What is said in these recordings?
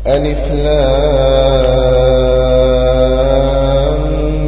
ألف لام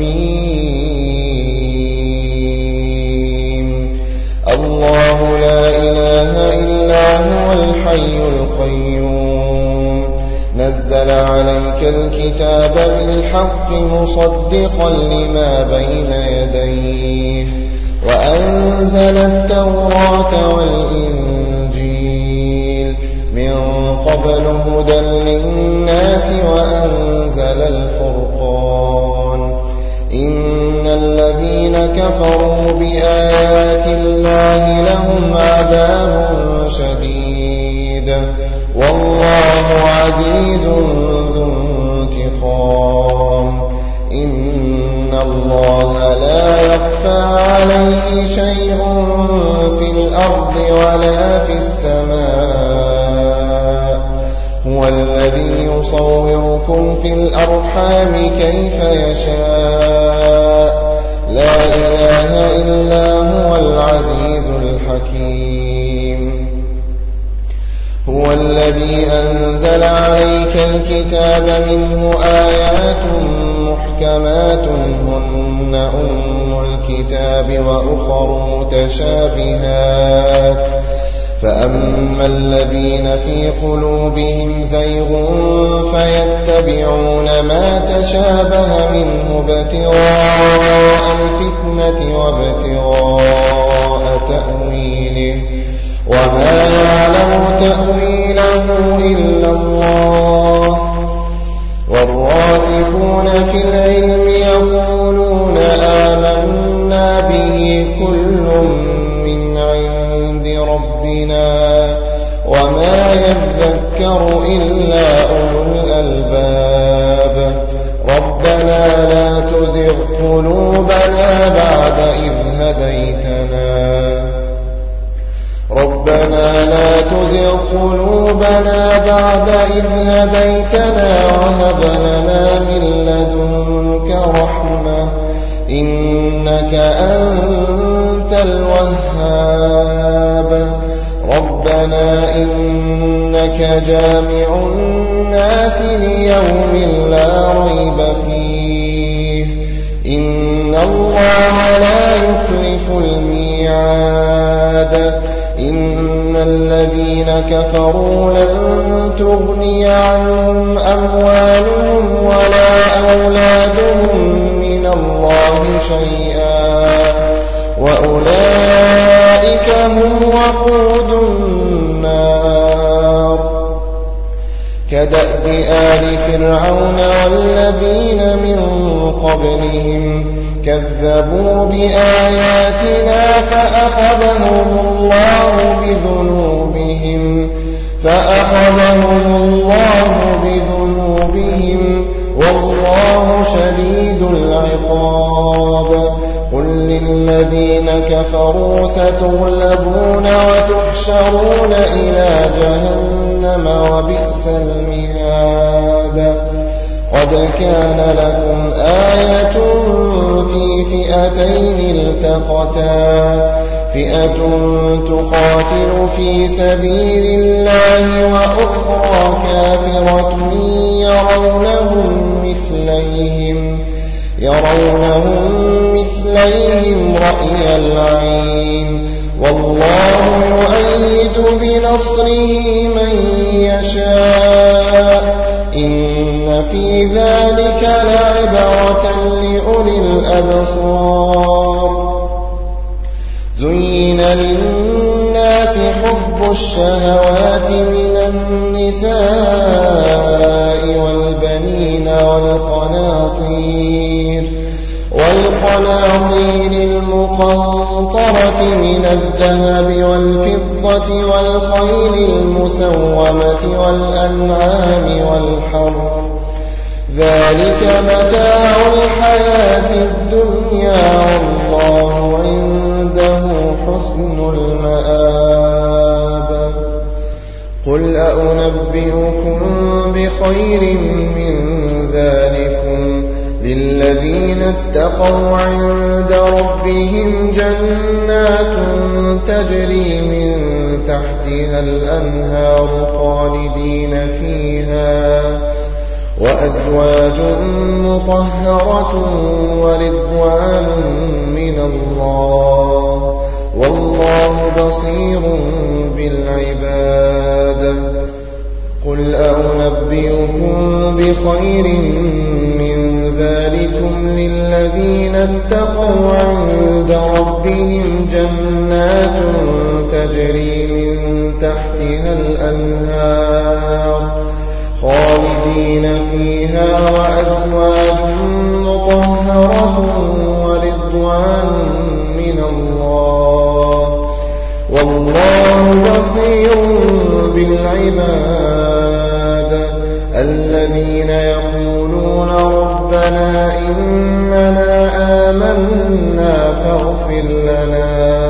ميم. الله لا إله إلا هو الحي القيوم نزل عليك الكتاب بالحق مصدقا لما بين يديه وأنزل التوراة والإنجيل من قبل هدى للناس وأنزل الفرقان إن الذين كفروا بآيات الله لهم عذاب شديد والله عزيز ذو انتقام إن الله لا يخفى عليه شيء في الأرض ولا في السماء هو الذي يصوركم في الأرحام كيف يشاء لا إله إلا هو العزيز الحكيم هو الذي أنزل عليك الكتاب منه آيات محكمات هن أم الكتاب وأخر متشابهات فأما الذين في قلوبهم زيغ فيتبعون ما تشابه منه ابتغاء الفتنة وابتغاء تأويله وما يعلم تأويله إلا الله والراسخون في العلم يقولون آمنا به كل من عند ربنا وما يذكر إلا أولو الألباب ربنا لا تزغ قلوبنا بعد إذ هديتنا وهب لنا من لدنك رحمة إنك أنت الوهاب ربنا إنك جامع الناس ليوم لا ريب فيه إن الله لا يخلف الميعاد إن الذين كفروا لن تغني عنهم أموالهم ولا أولادهم من الله شيئا وأولئك هم وقود النار كدأب آل فرعون والذين من قبلهم كذبوا بآياتنا فأخذهم الله بذنوبهم والله شديد العقاب قل للذين كفروا ستغلبون وتحشرون إلى جهنم وبئس المهاد قد كان لكم آية في فئتين التقتا فئة تقاتل في سبيل الله وأخرى كافرة يرونهم مثليهم رأي العين والله يؤيد بنصره من يشاء إن في ذلك لعبرة لأولي الأبصار زين للناس حب الشهوات من النساء والبنين والقناطير المقنطرة من الذهب والفضة والخيل المسومة والأنعام والحرث ذلك متاع الحياة الدنيا والله عنده حسن المآب قل أنبئكم بخير من ذلكم للذين اتقوا عند ربهم جنات تجري من تحتها الأنهار خالدين فيها وأزواج مطهرة ورضوان من الله والله بصير بالعباد. قل أنبئكم بخير من ذلكم للذين اتقوا عند ربهم جنات تجري من تحتها الأنهار خالدين فيها وأزواج مطهرة ورضوان من الله والله بصير بالعباد. الذين يقولون ربنا إننا آمنا فاغفر لنا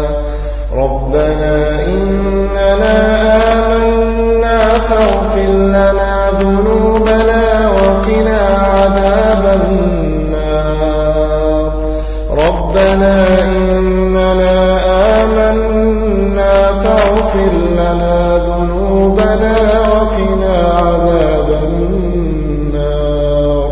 فاغفر لنا ذنوبنا وقنا عذاب النار. ربنا إننا آمنا فاغفر لنا ذنوبنا وقنا عذاب النار.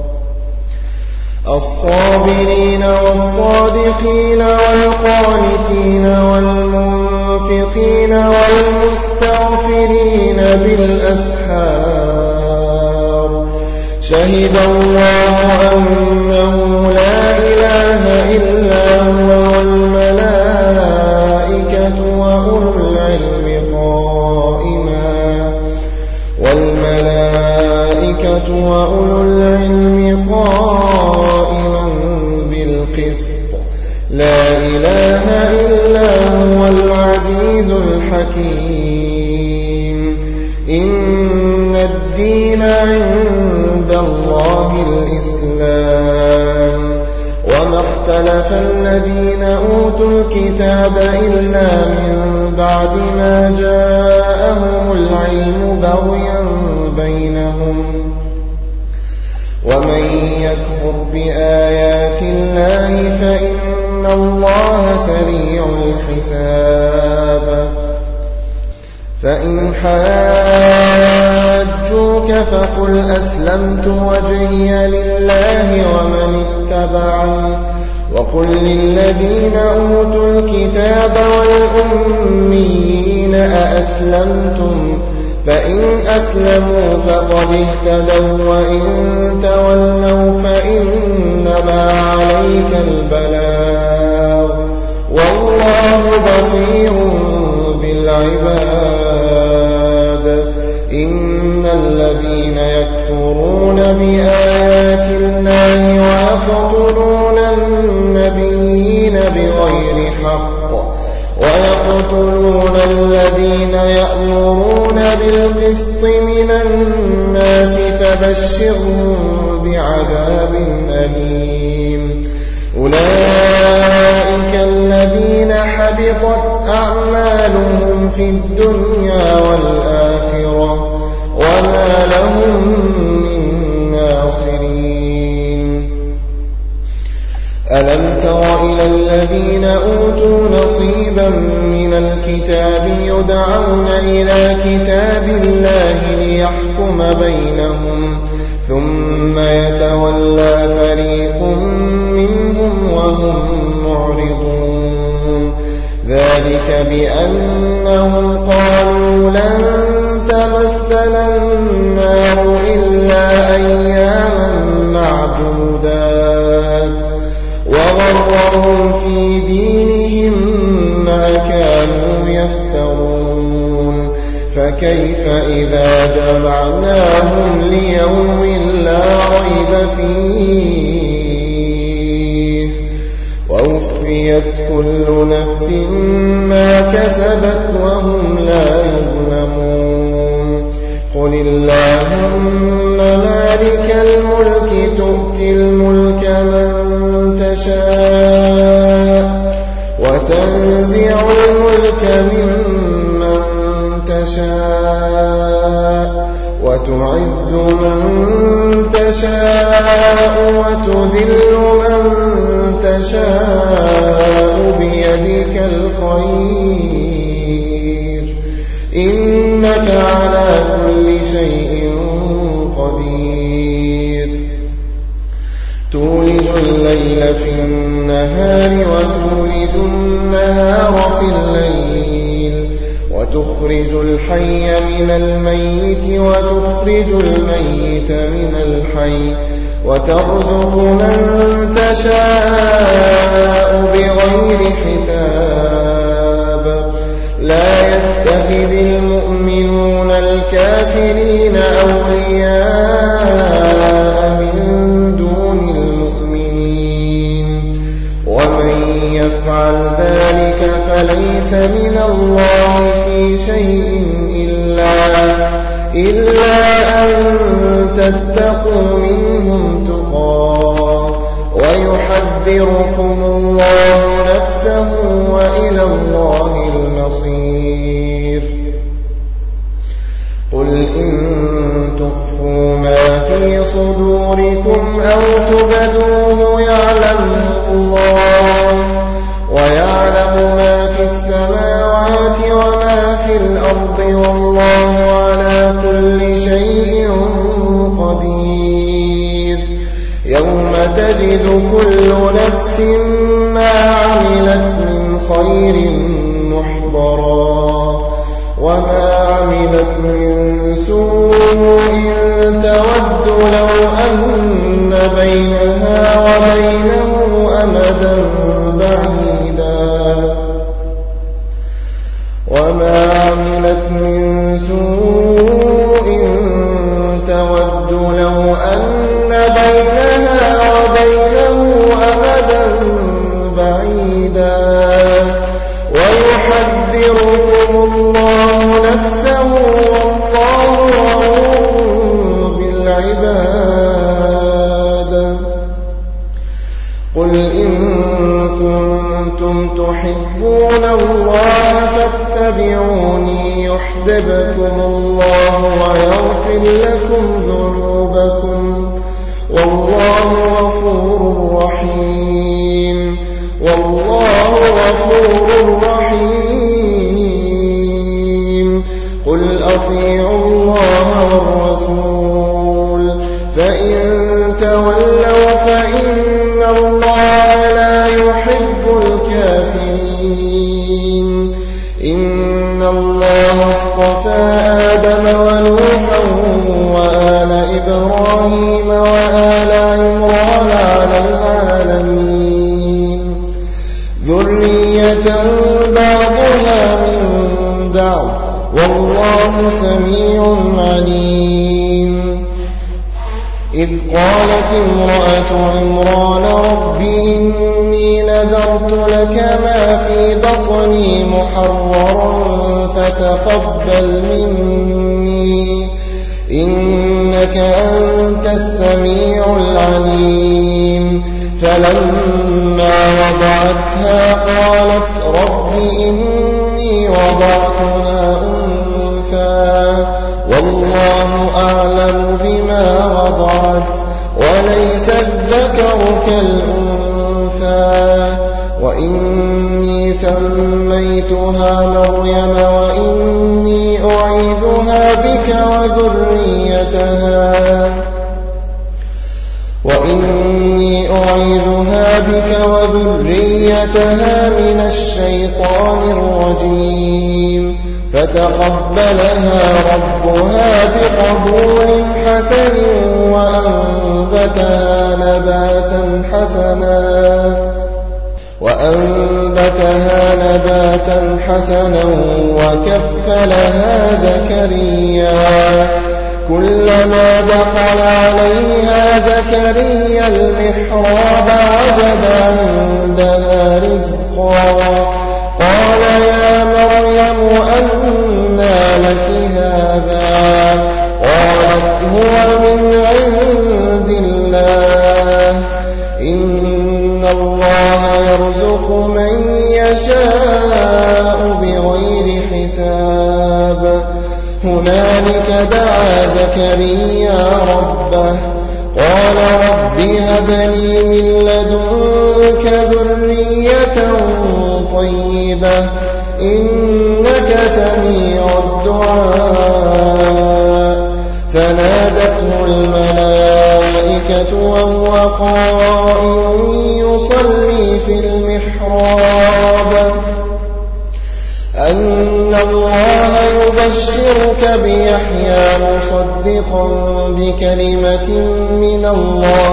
الصابرين والصادقين والقانتين والمنفقين والمستغفرين بالأسحار شهد الله أنه لا إله إلا هو والملائكة وأولو العلم قائما بالقسط لا إله إلا هو العزيز الحكيم. إن الدين عند الله الإسلام وما اختلف الذين أوتوا الكتاب إلا من بعد ما جاءهم العلم بغيا بينهم ومن يكفر بآيات الله فإن الله سريع الحساب. فإن حاجوك فقل أسلمت وجهي لله ومن اتبعني وقل للذين أوتوا الكتاب والأميين أأسلمتم فإن أسلموا فقد اهتدوا وإن تولوا فإنما عليك البلاغ والله بصير بالعباد. إن الذين يكفرون بآيات الله ويقتلون النبيين بغير حق ويقتلون الذين يأمرون بالقسط من الناس فبشرهم بعذاب أليم. أولئك الذين حبطت أعمالهم في الدنيا والآخرة وما لهم من ناصرين. ألم تر إلى الذين أوتوا نصيبا من الكتاب يدعون إلى كتاب الله ليحكم بينهم ثم يتولى فريق منهم وهم معرضون. ذلك بأنهم قالوا لن تمسنا النار إلا أياما معدودات وغرهم في دينهم ما كانوا يفترون. فكيف إذا جمعناهم ليوم لا ريب فيه ووفيت كل نفس ما كسبت وهم لا يظلمون. قل اللهم مالك الملك تؤتي الملك من تشاء وتنزع الملك ممن تشاء وتعز من تشاء وتذل من تشاء بيدك الخير إنك على كل شيء قدير تولج الليل في النهار وتولج النهار في الليل وتخرج الحي من الميت وتخرج الميت من الحي وترزق من تشاء بغير حساب لا يتخذ المؤمنون الكافرين أولياء من دون المؤمنين ومن يفعل ذلك فليس من الله في شيء إلا أن تتقوا منهم تقاه ويحذركم الله نفسه وإلى الله المصير قل إن تخفوا ما في صدوركم أو تبدوه يعلمه الله ويعلم ما في السماوات وما في الأرض والله على كل شيء قدير يوم تجد كل نفس ما عملت من خير محضرا وما عملت من سوء تود لو أن بينها وبينه أمدا بعيدا وما عملت من سوء تود لو أن بينها وبينه أمدا بعيدا ويحذركم الله نفسه والله رؤوف بالعباد قل إن كنتم تحبون الله فاتبعوني يحببكم الله ويغفر لكم ذنوبكم والله غفور رحيم والله غفور رحيم قل أطيعوا الله والرسول فإن تولوا فإن الله لا يحب الكافرين إن الله اصطفى آدم ونوحا وآل إبراهيم وآل عمران على العالمين ذرية بعضها من بعض والله سميع عليم إذ قالت امرأة عمران رب إني نذرت لك ما في بطني محررا فتقبل مني إنك أنت السميع العليم فلما وضعتها قالت رب إني وضعتها أنثى والله أعلم بما وضعت وليس الذكر كالأنثى وإني سميتها مريم وإني أعيذها بك وذريتها من الشيطان الرجيم فتقبلها ربها بقبول حسن وأنبتها نباتا حسنا وكفلها زكريا كلما دخل عليها زكريا المحراب وجد عندها رزقا قال يا مريم أنى لك هذا قالت هو من عند الله إن الله يرزق من يشاء بغير حساب هنالك دعا زكريا ربه قال رب هب لي من لدنك ذرية طيبة إنك سميع الدعاء فنادته الملائكة وهو قائم يصلي في المحراب أن الله يبشرك بيحيى مصدقا بكلمة من الله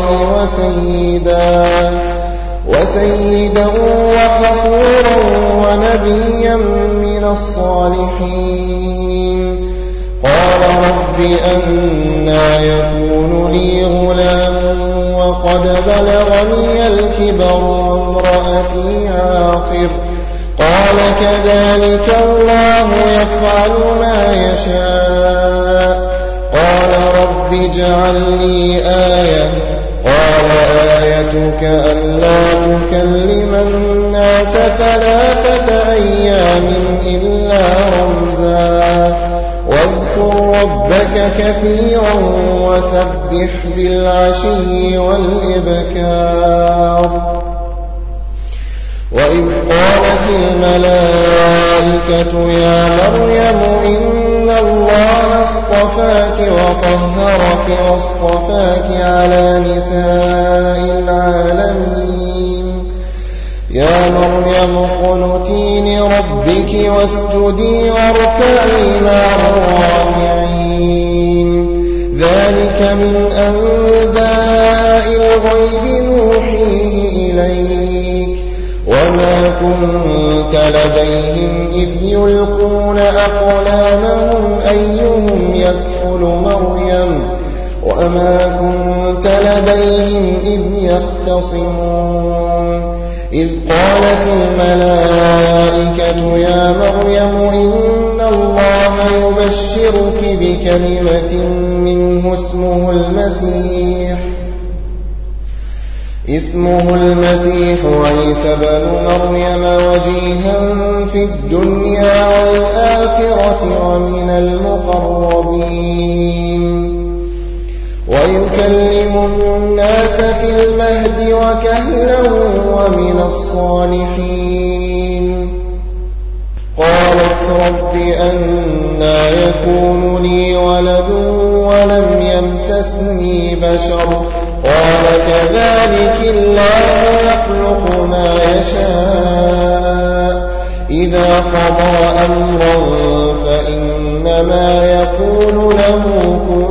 وسيدا وحصورا ونبيا من الصالحين. قال رب أنى يكون لي غلام وقد بلغني الكبر وامرأتي عاقر. قال كذلك الله يفعل ما يشاء. قال رب اجعل لي آية. قال آيتك ألا تكلم الناس 3 أيام إلا رمزا واذكر ربك كثيرا وسبح بالعشي والإبكار. وإذ قالت الملائكة يا مريم إن الله اصطفاك وطهرك واصطفاك على نساء العالمين. يا مريم اقنتي لربك واسجدي واركعي مع الراكعين. ذلك من أنباء الغيب نوحيه إليك وما كنت لديهم إذ يلقون أقلامهم أيهم يكفل مريم وما كنت لديهم إذ يختصمون. إذ قالت الملائكة يا مريم إن الله يبشرك بكلمة منه اسمه المسيح عيسى بن مريم وجيها في الدنيا والآخرة ومن المقربين ويكلم الناس في المهد وكهلا ومن الصالحين. قالت رب أنى يكون لي ولد ولم يمسسني بشر. قال كذلك الله يخلق ما يشاء إذا قضى أمرا فإنما يقول له كن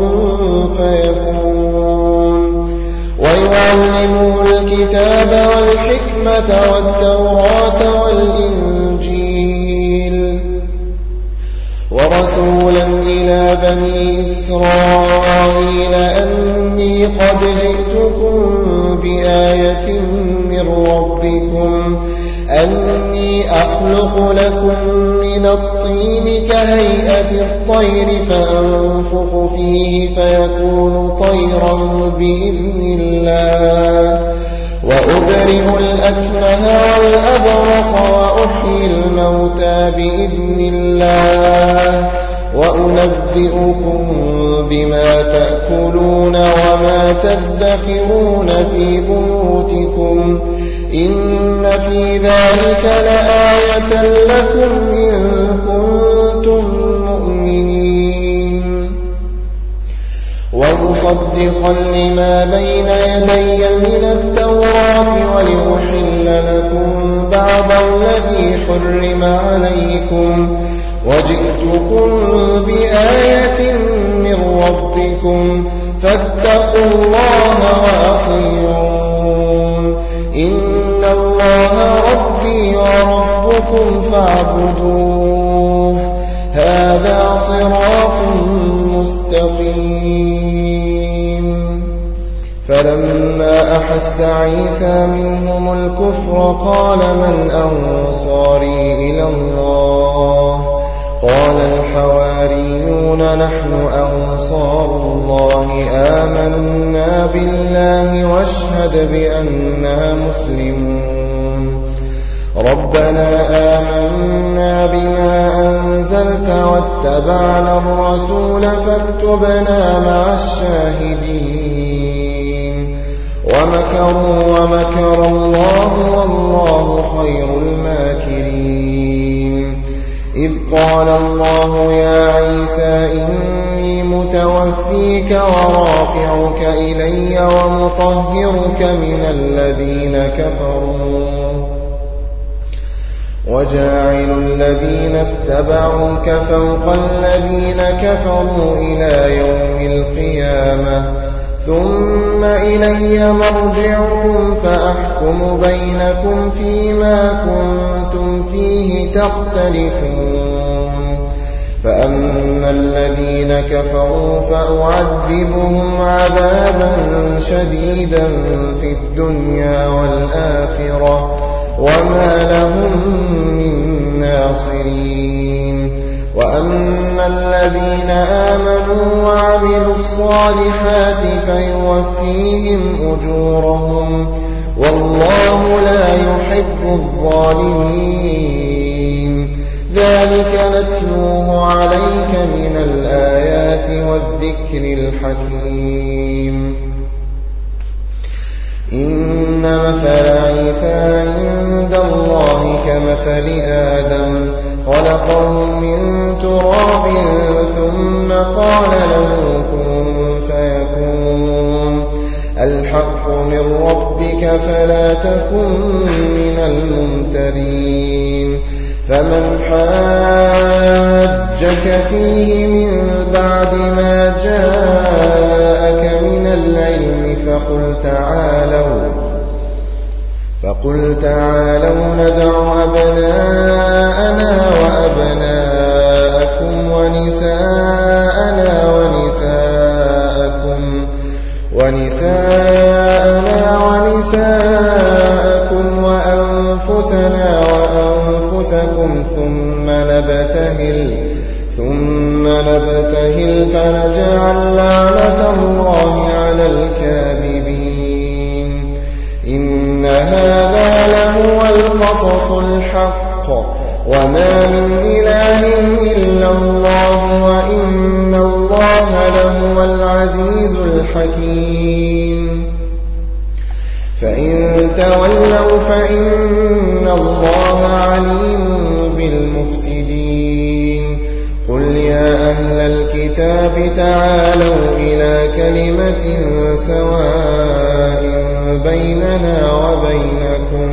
فيكون. ويعلمه الكتاب والحكمة والتوراة والإنجيل ورسولا إلى بني إسرائيل أني قد جئتكم بآية من ربكم أني أخلق لكم من الطين كهيئة الطير فأنفخ فيه فيكون طيرا بإذن الله وأبرئ الأكمه والأبرص وأحيي الموتى بإذن الله وأنبئكم بما تأكلون وما تدخرون في بيوتكم إن في ذلك لآية لكم إن كنتم مؤمنين. ومصدقا لما بين يدي من التوراة ولأحل لكم بعض الذي حرم عليكم وجئتكم بآية من ربكم فاتقوا الله وأطيعون. إن الله ربي وربكم فاعبدوه هذا صراط مستقيم. فلما أحس عيسى منهم الكفر قال من أنصاري إلى الله؟ قال الحواريون نحن أنصار الله آمنا بالله واشهد بأننا مسلمون. ربنا آمنا بما أنزلت واتبعنا الرسول فاكتبنا مع الشاهدين. ومكروا ومكر الله والله خير الماكرين. إذ قال الله يا عيسى إني متوفيك ورافعك إلي ومطهرك من الذين كفروا وجاعل الذين اتبعوك فوق الذين كفروا إلى يوم القيامة ثم إلي مرجعكم فأحكم بينكم فيما كنتم فيه تختلفون فأما الذين كفروا فأعذبهم عذابا شديدا في الدنيا والآخرة وما لهم من ناصرين وأما الذين آمنوا وعملوا الصالحات فيوفيهم أجورهم والله لا يحب الظالمين ذلك نتلوه عليك من الآيات والذكر الحكيم إن مثل عيسى عند الله كمثل آدم خلقه من تراب ثم قال له كن فيكون الحق من ربك فلا تكن من الممترين فمن حاجك فيه من بعد ما جاءك من العلم فقل تعالوا ندع أبناءنا وأبناءكم ونساءنا ونساءكم وأنفسنا وأنفسكم ثم نبتهل فنجعل لعنة الله على الكاذبين إن هذا لهو القصص الحق وما من إله إلا الله وإن الله لهو العزيز الحكيم فإن تولوا فإن الله عليم بالمفسدين قل يا أهل الكتاب تعالوا إلى كلمة سواء بيننا وبينكم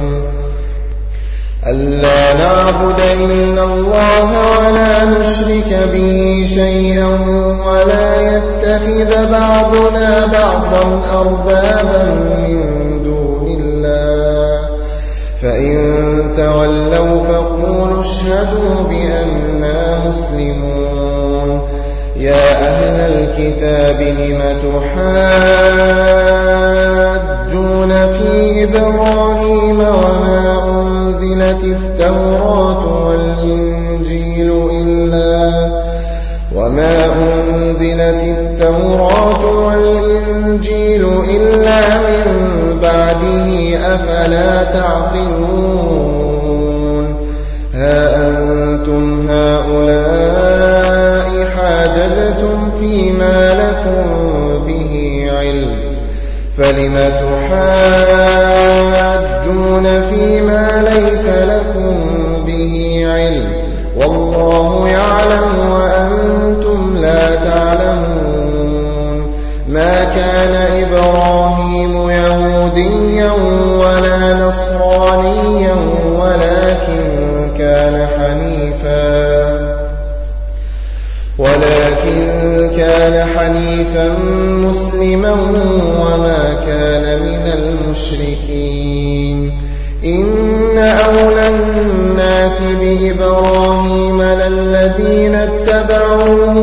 ألا نعبد إلا الله ولا نشرك به شيئا ولا يتخذ بعضنا بعضا أربابا من دون الله فإن تولوا فقولوا اشهدوا بأننا مسلمون يا أهل الكتاب لم تحاجون في إبراهيم وما أنزلت التوراة والإنجيل إلا من بعده أفلا تعقلون ها أنتم هؤلاء حاججتم فيما لكم به علم فلم تحاجون فيما ليس لكم به علم والله يعلم وأنتم لا تعلمون ما كان إبراهيم يهوديا ولا نصرانيا ولكن كان حنيفا مسلما وما كان من المشركين إن أولى الناس بإبراهيم للذين اتبعوه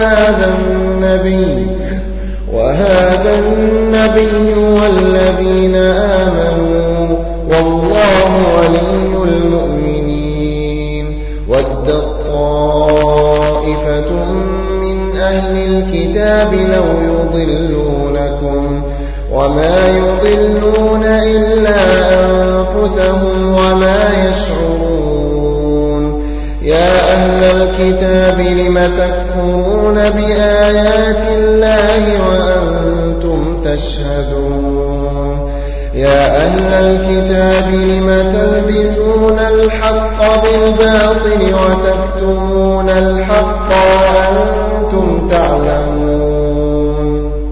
وهذا النبي والذين آمنوا والله ولي المؤمنين ودت طائفة من أهل الكتاب لو يضلونكم وما يضلون إلا أنفسهم وما يشعرون يا أهل الكتاب لم تكفرون بآيات الله وأنتم تشهدون يا أهل الكتاب لم تلبسون الحق بالباطل وتكتمون الحق وأنتم تعلمون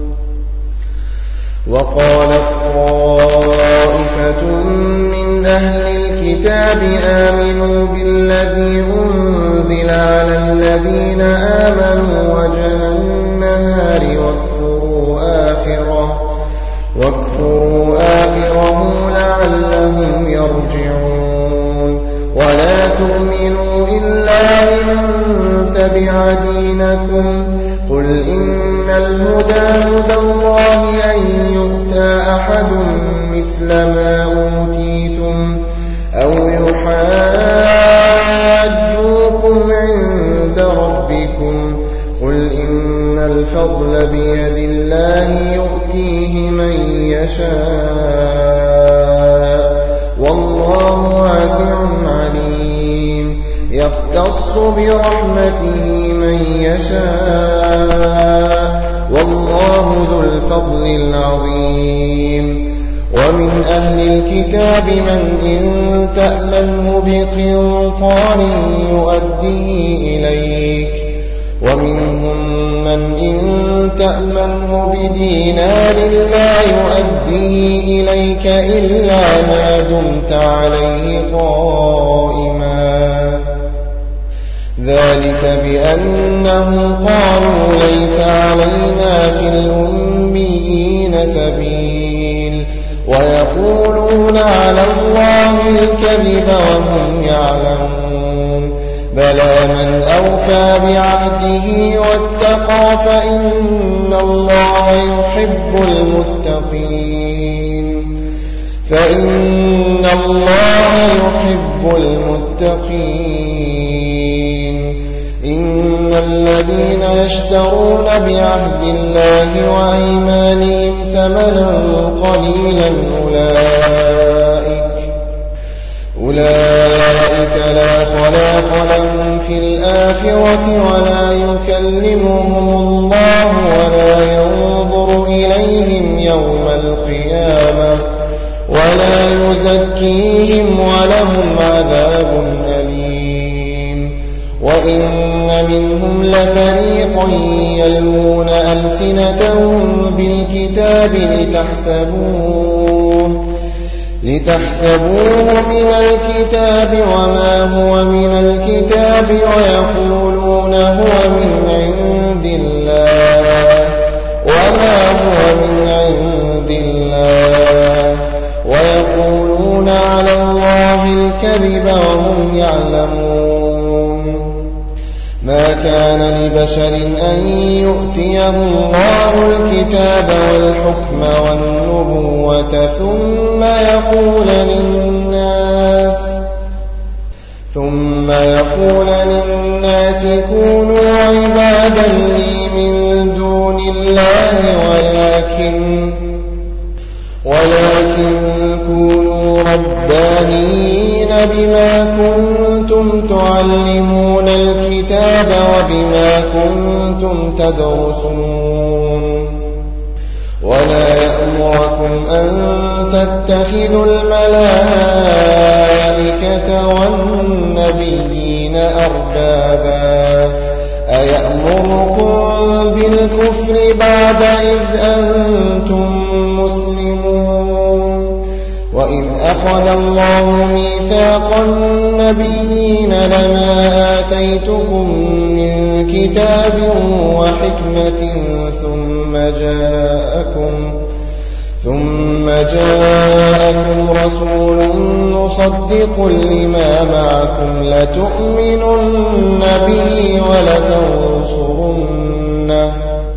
وقالت طائفة من أهل الكتاب آمنوا بالذي أنزل على الذين آمنوا وجه النهار واكفروا آخره لعلهم يرجعون ولا تؤمنوا إلا لمن تبع دينكم قل إن الهدى هدى الله أن يؤتى أحد مثل ما أوتيتم أو يحاجوكم عند ربكم قل إن الفضل بيد الله يؤتيه من يشاء والله واسع عليم يختص برحمته من يشاء والله ذو الفضل العظيم ومن أهل الكتاب من إن تأمنه بقنطار يؤديه إليك ومنهم من إن تأمنه بدينار لا يؤديه إليك إلا ما دمت عليه قائما ذلك بأنهم قالوا ليس علينا في الأميين سبيل ويقولون على الله الكذب وهم يعلمون بلى من أوفى بعهده واتقى فإن الله يحب المتقين إن الذين يشترون بعهد الله وأيمانهم ثمنا قليلا أولئك لا خلاق لهم في الآخرة ولا يكلمهم الله ولا ينظر إليهم يوم القيامة ولا يزكيهم ولهم عذاب أليم وإن منهم لفريقا يلوون ألسنتهم بالكتاب لتحسبوه من الكتاب وما هو من الكتاب ويقولون هو من عند الله وما هو من عند الله ويقولون على الله الكذب وهم يعلمون ما كان لبشر أن يؤتيه الله الكتاب والحكم والنبوة ثم يقول للناس كونوا عبادا لي من دون الله ولكن كونوا ربانيين بما كنتم تعلمون الكتاب وبما كنتم تدرسون ولا يأمركم أن تتخذوا الملائكة والنبيين أربابا أيأمركم بالكفر بعد إذ أنتم مسلمون وإذ أخذ الله ميثاق النبيين لما آتيتكم من كتاب وحكمة ثم جاءكم رسول مصدق لما معكم لتؤمنن به ولتنصرنه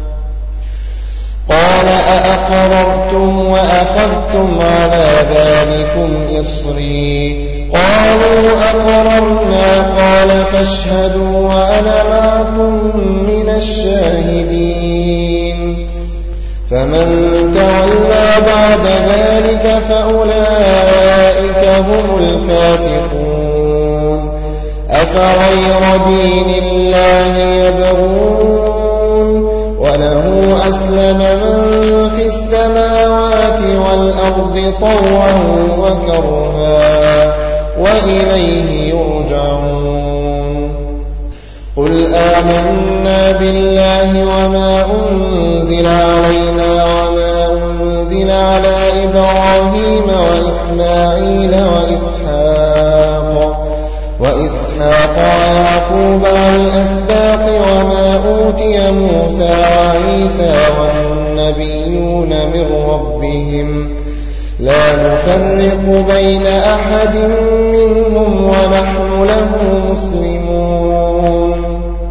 قال أأقررتم وأخذتم على ذلكم إصري قالوا أقررنا قال فاشهدوا وأنا معكم من الشاهدين فمن تولى بعد ذلك فأولئك هم الفاسقون أفغير دين الله يبغون وله أسلم من في السماوات والأرض طوعا وكرها وإليه يرجعون قل آمنا بالله وما أنزل علينا وما أنزل على إبراهيم وإسماعيل وإسحاق ويعقوب والأسباط وما أوتي موسى وعيسى والنبيون من ربهم لا نفرق بين أحد منهم ونحن له مسلمون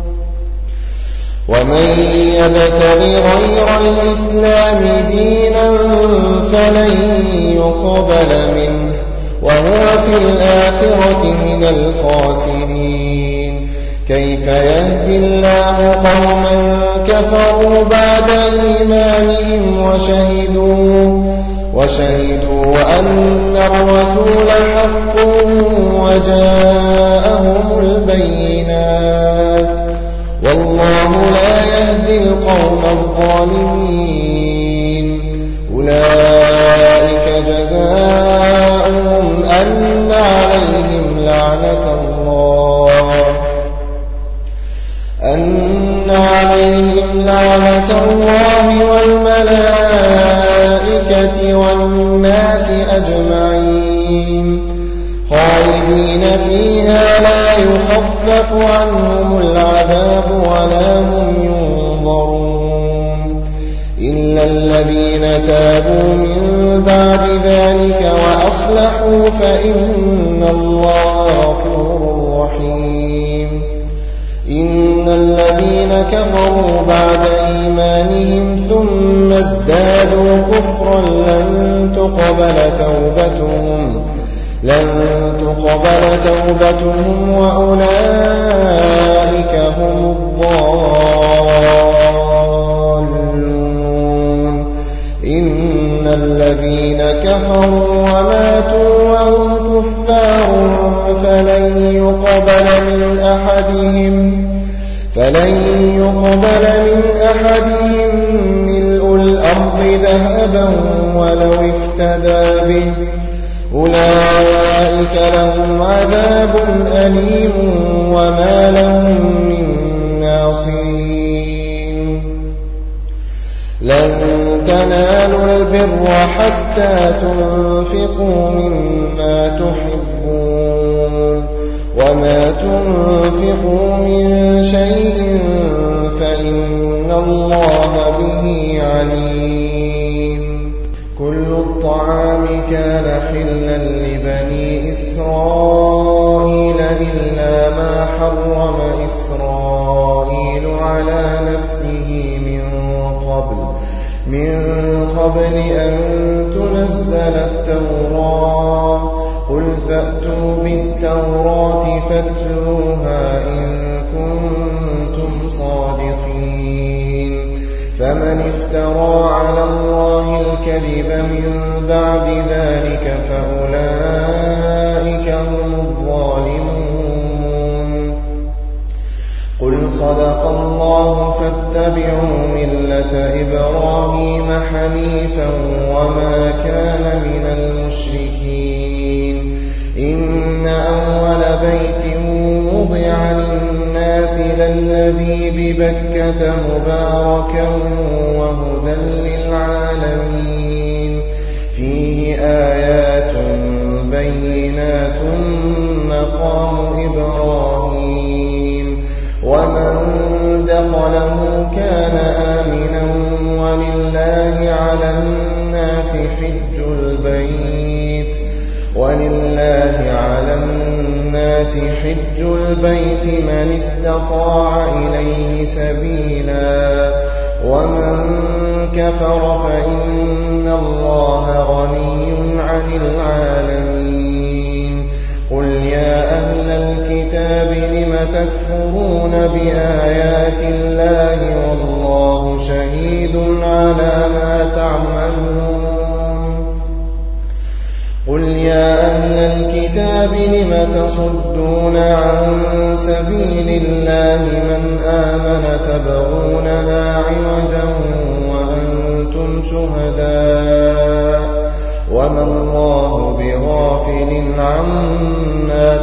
ومن يبتغ غير الإسلام دينا فلن يقبل منه وهو في الآخرة من الخاسرين كيف يهدي الله قوما كفروا بعد إيمانهم وشهدوا أن الرسول حق وجاءهم البينات والله لا يهدي القوم الظالمين أولئك جزاؤهم أن عليهم لعنة الله والملائكة والناس أجمعين خالدين فيها لا يخفف عنهم العذاب ولا هم ينظرون إلا الذين تابوا من بعد ذلك وأصلحوا فإن الله غفور رحيم إن الذين كفروا بعد إيمانهم ثم ازدادوا كفرا لن تقبل توبتهم وأولئك هم الضالون إن الذين كفروا وماتوا وهم كفار فلن يقبل من أحدهم ملء الأرض ذهبا ولو افتدى به أولئك لهم عذاب أليم وما لهم من ناصرين لن تنالوا البر حتى تنفقوا مما تحبون وما تنفقوا من شيء فإن الله به عليم كل الطعام كان حلا لبني إسرائيل إلا ما حرم إسرائيل على نفسه من قبل أن تنزل التوراة قل فأتوا بالتوراة فاتلوها إن كنتم صادقين فمن افترى على الله الكذب من بعد ذلك فأولئك هم الظالمون قل صدق الله فاتبعوا ملة إبراهيم حنيفا وما كان من المشركين إن أول بيت وضع للناس للذي ببكة مباركا وهدى للعالمين فيه آيات بينات مقام إبراهيم ومن دخله كان آمنا ولله على الناس حج البيت من استطاع إليه سبيلا ومن كفر فإن الله غني عن العالمين قل يا أهل الكتاب لم تكفرون بآيات الله والله شهيد على ما تعملون قل يا أهل الكتاب لم تصدون عن سبيل الله من آمن تبغونها عوجا وأنتم شهداء وما الله بغافل عما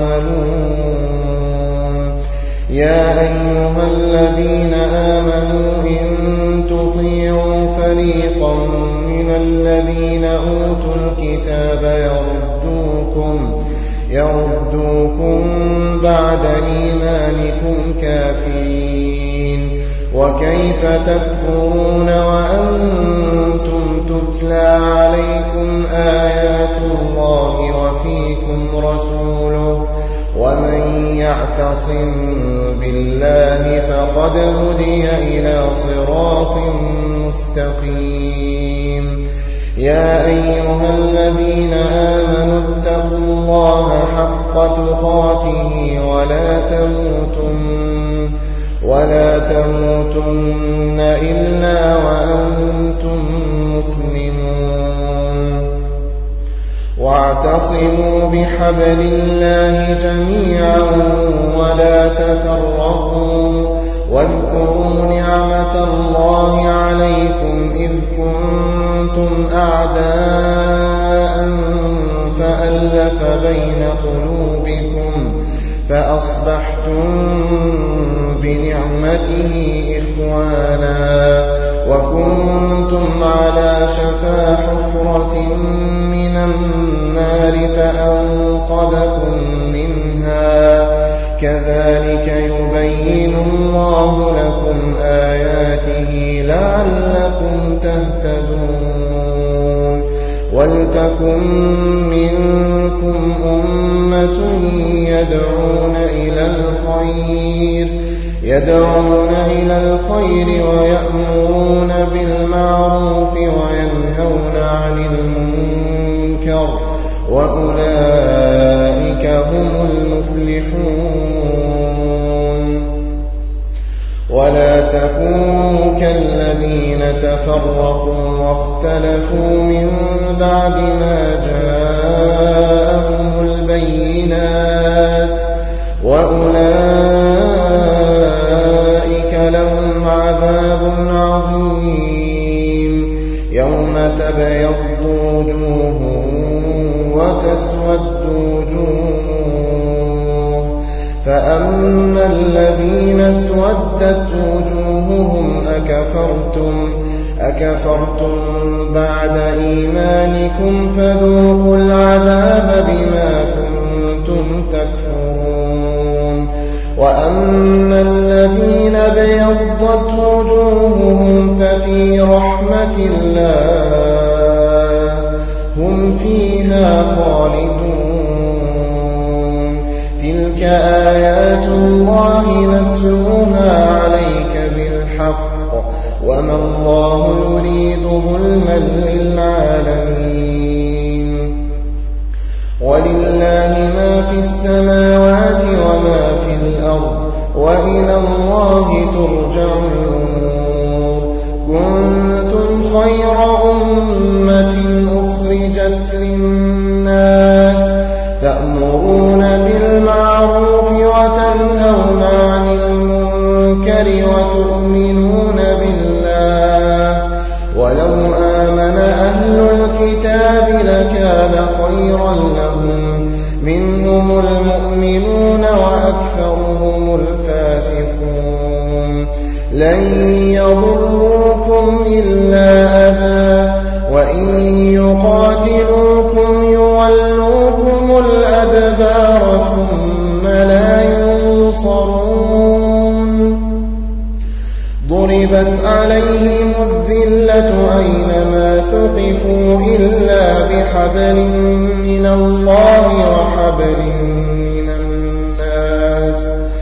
تعملون يا أيها الذين آمنوا إن تطيعوا فريقا من الذين أوتوا الكتاب يردوكم بعد إيمانكم كافرين وكيف تكفرون وأنتم تتلى عليكم آيات الله وفيكم رسوله ومن يعتصم بالله فقد هدي إلى صراط مستقيم يا أيها الذين آمنوا اتقوا الله حق تقاته ولا تموتن إلا وأنتم مسلمون واعتصموا بحبل الله جميعا ولا تفرقوا واذكروا نعمة الله عليكم إذ كنتم أعداء فألف بين قلوبكم فأصبحتم بنعمته إخوانا وكنتم على شفا حفرة من النار فأنقذكم منها كذلك يبين الله لكم آياته لعلكم تهتدون ولتكن منكم أمة يدعون إلى الخير ويأمرون بالمعروف وينهون عن المنكر وأولئك هم المفلحون ولا تكونوا كالذين تفرقوا واختلفوا من بعد ما جاءهم البينات وأولئك لهم عذاب عظيم يوم تبيض وجوه وتسود وجوه فأما الذين اسودت وجوههم أكفرتم بعد إيمانكم فذوقوا العذاب بما كنتم تكفرون وأما الذين ابيضت وجوههم ففي رحمة الله هم فيها خالدون تلك آيات الله نتلوها عليك بالحق وما الله يريد ظلما للعالمين ولله ما في السماوات وما في الأرض وإلى الله ترجع الأمور كنتم خير أمة أخرجت للناس تأمرون بالمعروف وتنهون عن المنكر وتؤمنون بالله ولو آمن أهل الكتاب لكان خيرا لهم منهم المؤمنون وأكثرهم الفاسقون لن يضروكم إلا أذى وإن يقاتلوكم يولوكم الأدبار ثم لا ينصرون ضربت عليهم الذلة أينما ثقفوا إلا بحبل من الله وحبل من الناس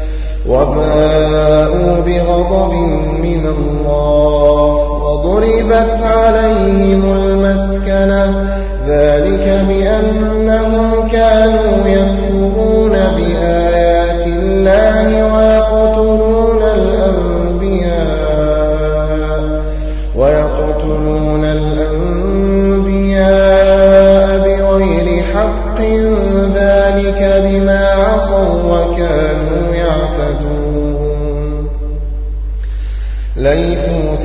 وباءوا بغضب من الله وضربت عليهم المسكنة ذلك بأنهم كانوا يكفرون بآيات الله ويقتلون الأنبياء بغير ليسوا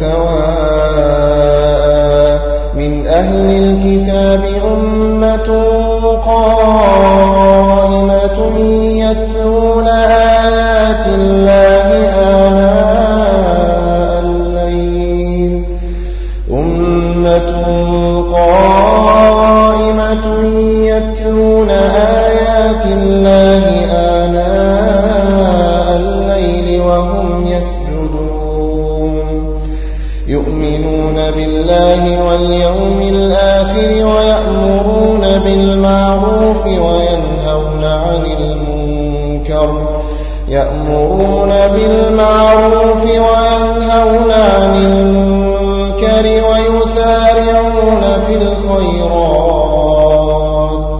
سواء من أهل الكتاب أمة قائمة يتلون آيات الله آناء الليل وهم يسجدون يؤمنون بالله واليوم الآخر ويأمرون بالمعروف وينهون عن المنكر ويسارعون في الخيرات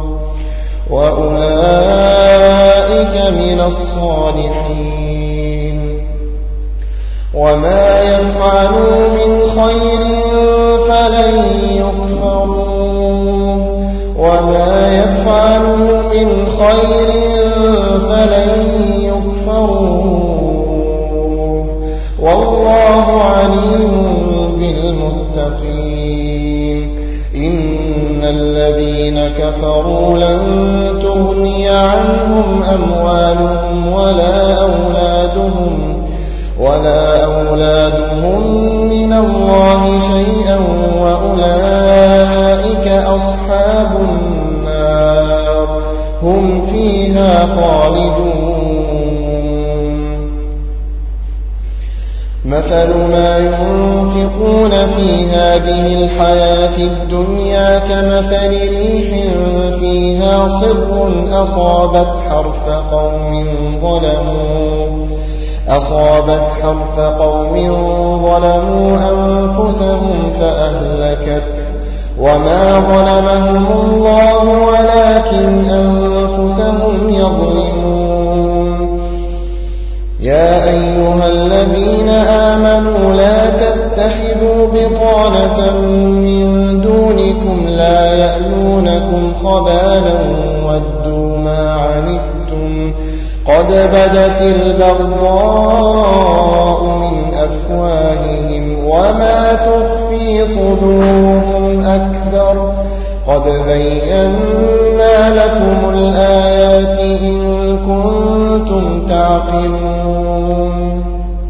وأولئك من الصالحين وما يفعلوا من خير فلن يكفروه والله عليم بالمتقين إن الذين كفروا لن تغني عنهم أموالهم ولا أولادهم من الله شيئا وأولئك أصحاب النار هم فيها خالدون مثل ما ينفقون في هذه الحياة الدنيا كمثل ريح فيها صر أصابت حرث قوم ظلموا أنفسهم فأهلكته وما ظلمهم الله ولكن أنفسهم يظلمون يا أيها الذين آمنوا لا تتخذوا بطانة من دونكم لا يألونكم خبالا ودوا ما عنتم قد بدت البغضاء من أفواههم وما تخفي صدورهم أكبر قد بينا لكم الآيات إن كنتم تعقلون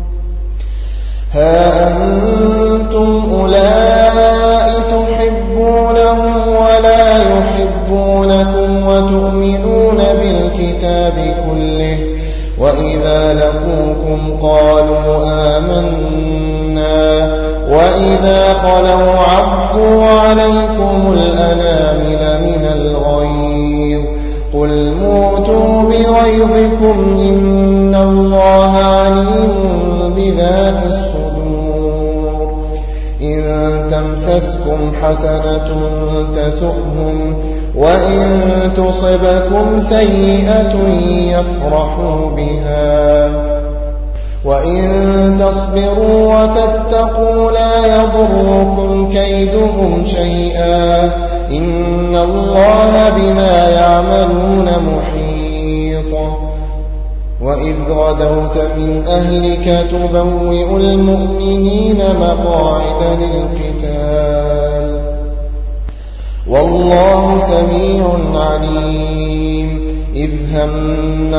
ها أنتم أولئك تحبونهم ولا يحبونكم وتؤمنون بالكتاب كله وإذا لقوكم قالوا آمنا وإذا خلوا عضوا عليكم الأنامل من الغيظ قل موتوا بغيظكم إن الله عليم بذات الصدور إن تمسسكم حسنة تسؤهم وإن تصبكم سيئة يفرحوا بها وإن تصبروا وتتقوا لا يضركم كيدهم شيئا إن الله بما يعملون محيط وإذ غدوت من أهلك تبوئ المؤمنين مقاعد للقتال والله سميع عليم إذ هم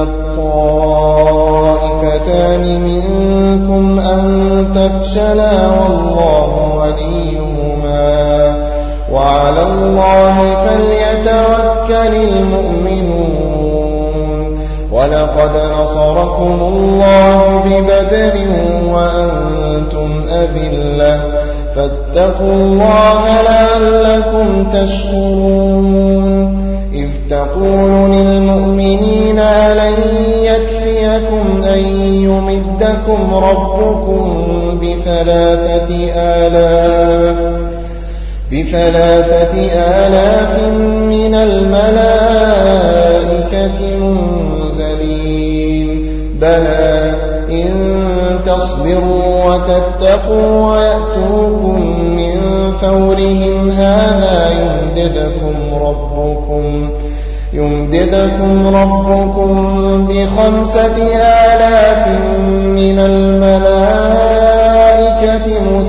الطائفتان منكم أن تفشلا والله وليهما وعلى الله فليتوكل المؤمنون ولقد نصركم الله ببدر وأنتم أذلة فاتقوا الله لعلكم تشكرون إذ تقول للمؤمنين ألن يكفيكم أن يمدكم ربكم بثلاثة آلاف من الملائكة منزلين بلى إن تصبروا وتتقوا ويأتوكم من فورهم هذا يمددكم ربكم ب5,000 من الملائكة الْمَلَائِكَةِ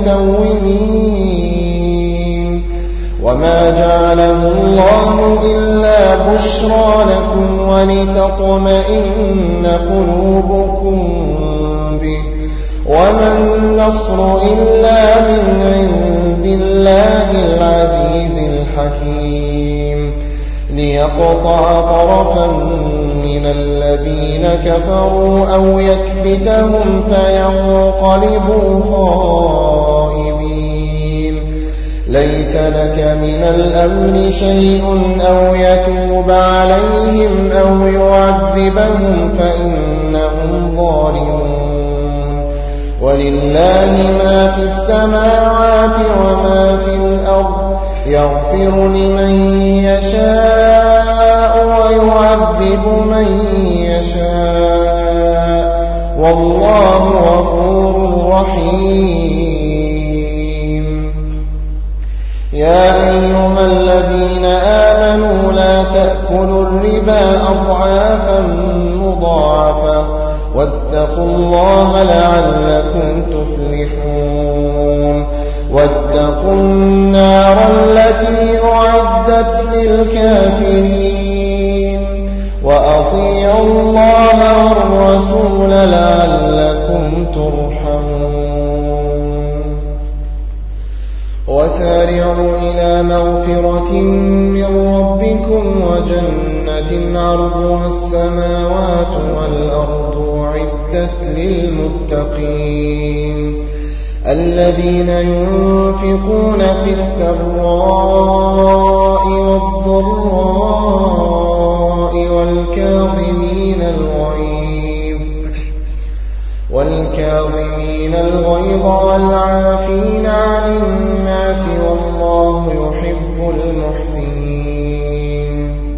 مُسَوِّمِينَ وَمَا جَعَلَهُ اللَّهُ إِلَّا بُشْرَى لَكُمْ وَلِتَطْمَئِنَّ قُلُوبُكُم بِهِ وَمَا النَّصْرُ إِلَّا مِنْ عِندِ اللَّهِ الْعَزِيزِ الْحَكِيمِ لِيَقْطَعَ طَرَفًا مِنَ الَّذِينَ كَفَرُوا أَوْ يَكْبِتَهُمْ فَيَنقَلِبُوا خَائِبِينَ لَيْسَ لَكَ مِنَ الْأَمْرِ شَيْءٌ أَوْ يَتُوبَ عَلَيْهِمْ أَوْ يُعَذِّبَهُمْ فَإِنَّهُمْ ظَالِمُونَ وَلِلَّهِ مَا فِي السَّمَاوَاتِ وَمَا فِي الْأَرْضِ يَغْفِرُ لِمَن يَشَاءُ وَيُعَذِّبُ مَن يَشَاءُ وَاللَّهُ غَفُورٌ رَّحِيمٌ يَا أَيُّهَا الَّذِينَ آمَنُوا لَا تَأْكُلُوا الرِّبَا أَضْعَافًا مُضَاعَفَةً وَاتَّقُوا اللَّهَ لَعَلَّكُمْ تُفْلِحُونَ وَاتَّقُوا النَّارَ الَّتِي أُعِدَّتْ لِلْكَافِرِينَ وَأَطِيعُوا اللَّهَ وَالرَّسُولَ لَعَلَّكُمْ تُرْحَمُونَ وَسَارِعُوا إِلَى مَغْفِرَةٍ مِّن رَّبِّكُمْ وَجَنَّةٍ عَرْضُهَا السَّمَاوَاتُ وَالْأَرْضُ أُعِدَّتْ لِلْمُتَّقِينَ الَّذِينَ يُنفِقُونَ في السَّرَّاءِ وَالضَّرَّاءِ وَالْكَاظِمِينَ الْغَيْظَ وَالْعَافِينَ عَنِ النَّاسِ وَاللَّهُ يُحِبُّ الْمُحْسِنِينَ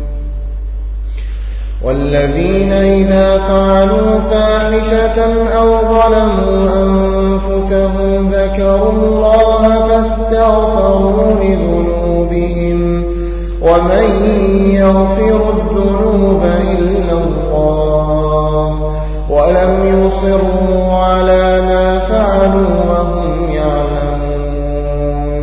وَالَّذِينَ إِذَا فَعَلُوا فَاحِشَةً أَوْ ظَلَمُوا أَنفُسَهُمْ ذَكَرُوا اللَّهَ فَاسْتَغْفَرُوا لِذُنُوبِهِمْ وَمَن يَغْفِرُ الذُّنُوبَ إِلَّا اللَّهُ وَلَمْ يُصِرُّوا عَلَى مَا فَعَلُوا وَهُمْ يَعْلَمُونَ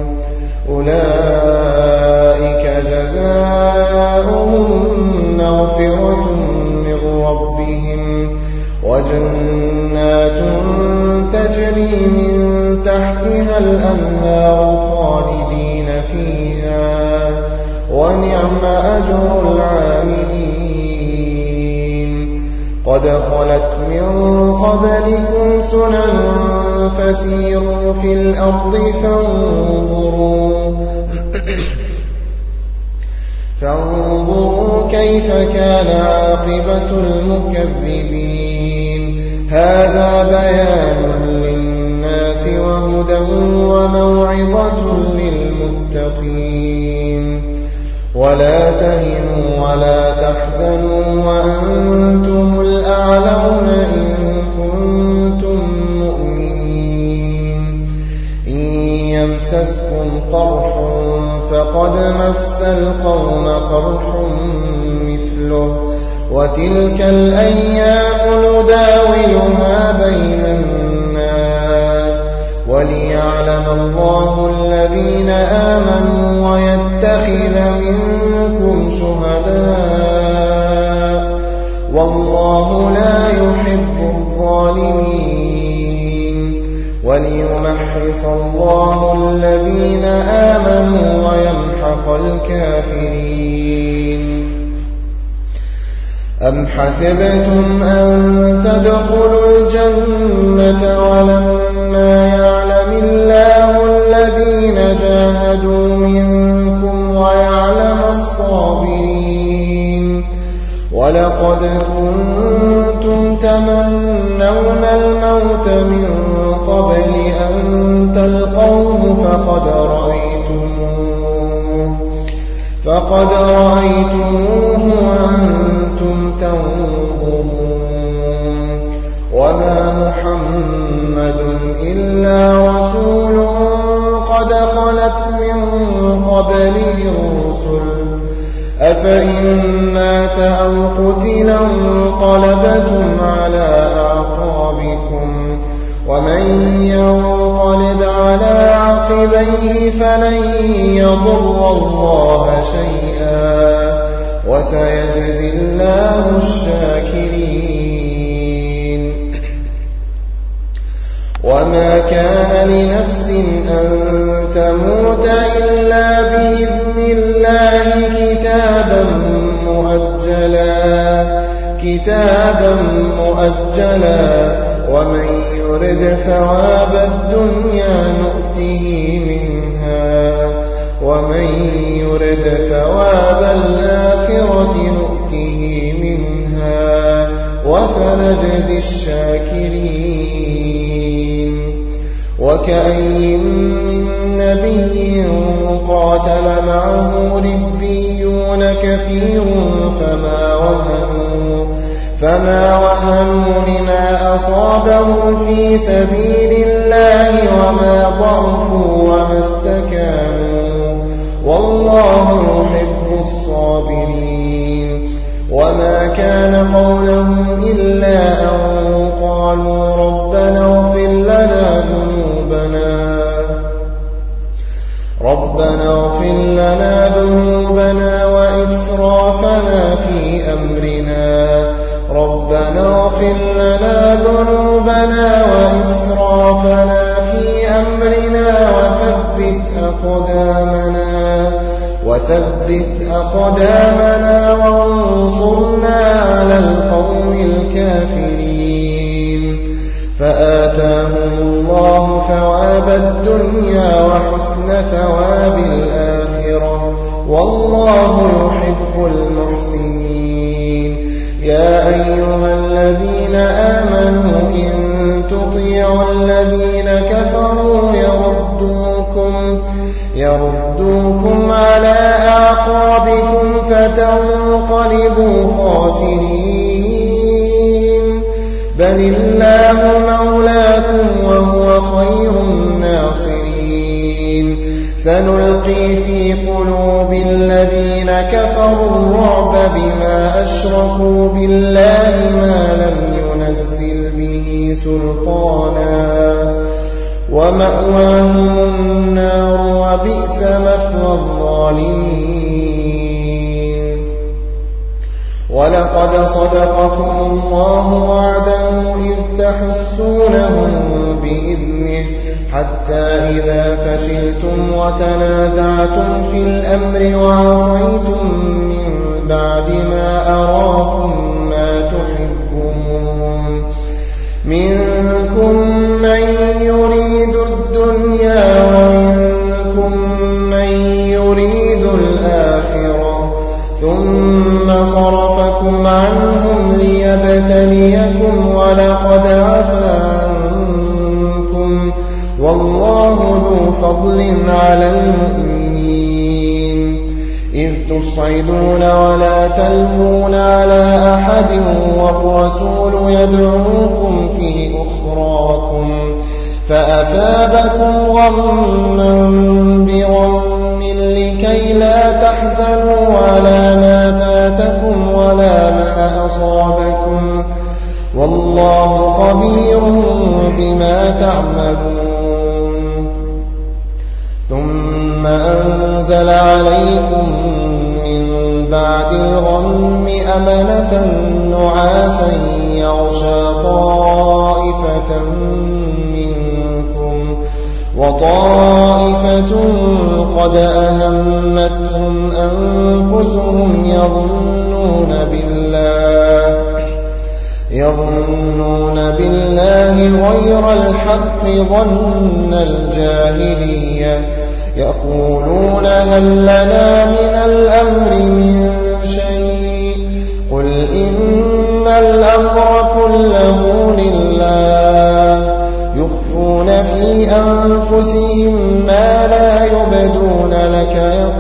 أُولَئِكَ جَزَاؤُهُم مَّغْفِرَةٌ مِّن رَّبِّهِمْ وَجَنَّاتٌ تَجْرِي مِن تَحْتِهَا الْأَنْهَارُ خَالِدِينَ فِيهَا وَنِعْمَ أَجْرُ الْعَامِلِينَ قَدْ خَلَتْ مِن قَبْلِكُمْ سُنَنٌ فَسِيرُوا فِي الْأَرْضِ فانظروا كيف كان عاقبة المكذبين هذا بيان للناس وهدى وموعظة للمتقين ولا تهنوا ولا تحزنوا وأنتم الأعلون إن كنتم مؤمنين إن يمسسكم قرح فقد مس القوم قرح مثله وتلك الأيام نداولها بين الناس وليعلم الله الذين آمنوا ويتخذ منكم شهداء والله لا يحب الظالمين وليمحص الله الذين آمنوا ويمحق الكافرين أم حسبتم أن تدخلوا الجنة ولما يعلم الله الذين جاهدوا منكم ويعلم الصابرين ولقد كنتم تمنون الموت من قبل أن تلقوه فقد رأيتموه وأنتم تنظرون وما محمد إلا رسول قد خلت من قبله الرسل أفإن مات أو قتلا انقلبتم على أعقابكم ومن ينقلب على عقبيه فلن يضر الله شيئا وسيجزي الله الشاكرين. وما كان لنفس أن تموت إلا بإذن الله كتابا مؤجلا ومن يرد ثواب الدنيا نؤته منها ومن يرد ثواب الآخرة نؤته منها وسنجزي الشاكرين. وكأي من نبي قاتل معه ربيون كثير فما وهنوا لما أصابهم في سبيل الله وما ضعفوا وما استكانوا والله يحب الصابرين. وما كان قولهم إلا أن قالوا ربنا اغفر لنا ذنوبنا وإسرافنا في أمرنا وثبت أقدامنا وانصرنا على القوم الكافرين. فآتاهم الله ثواب الدنيا وحسن ثواب الآخرة والله يحب المحسنين. يا أيها الذين آمنوا إن تطيعوا الذين كفروا يردوكم على أعقابكم فتنقلبوا خاسرين. بل الله مولاكم وهو خير الناصرين. سنلقي في قلوب الذين كفروا الرعب بما أشركوا بالله ما لم ينزل به سلطانا ومأواهم النار وبئس مثوى الظالمين. ولقد صدقكم الله وعده إذ تحسونهم بإذنه حتى إذا فشلتم وتنازعتم في الأمر وعصيتم من بعد ما أراكم ما تحبون منكم من يريد الدنيا ومنكم من يريد الآخرة ثم صرفكم عنهم ليبتليكم ولقد عفا عنكم والله ذو فضل على المؤمنين. إذ تصعدون ولا تلفون على أحد والرسول يدعوكم في أخراكم فأثابكم غما بغم لكي لا تحزنوا على ما فاتكم ولا ما أصابكم والله خبير بما تعملون. ثم أنزل عليكم من بعد الغم أمنة نعاسا يغشى طائفة منكم وطائفة قد أهمتهم أنفسهم يظنون بالله غير الحق ظن الجاهلية يقولون هل لنا من الأمر من شيء قل إن الأمر كله لله يخفون في أنفسهم ما لا يبدون لك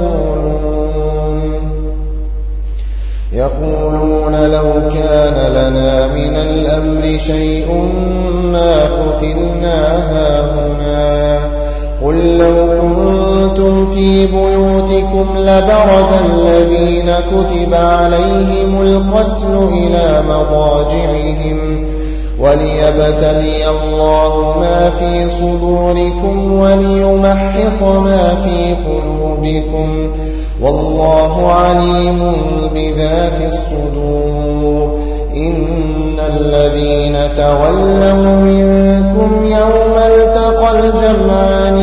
يقولون لو كان لنا من الأمر شيء ما قتلنا هاهنا قل لو كنتم في بيوتكم لبرز الذين كتب عليهم القتل إلى مضاجعهم وليبتلي الله ما في صدوركم وليمحص ما في قلوبكم والله عليم بذات الصدور. إن الذين تولوا منكم يوم التقى الجمعان